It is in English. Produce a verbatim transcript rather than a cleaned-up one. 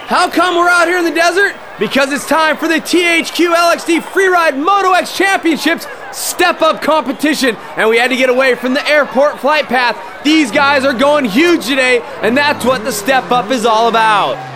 How come we're out here in the desert? Because it's time for the T H Q L X D Freeride MotoX Championships Step Up competition, and we had to get away from the airport flight path. These guys are going huge today, and that's what the Step Up is all about.